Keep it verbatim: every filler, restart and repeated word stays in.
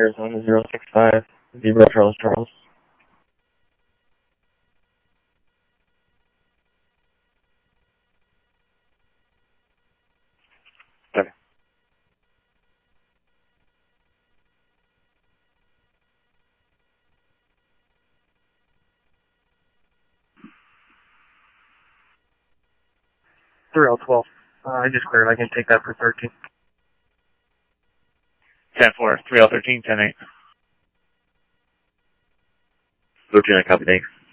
Arizona zero six five, Zebra Charles Charles. Okay. three L twelve. Uh, I just cleared. I can take that for thirteen. ten four, three L thirteen, ten eight. thirteen, I copy, thanks.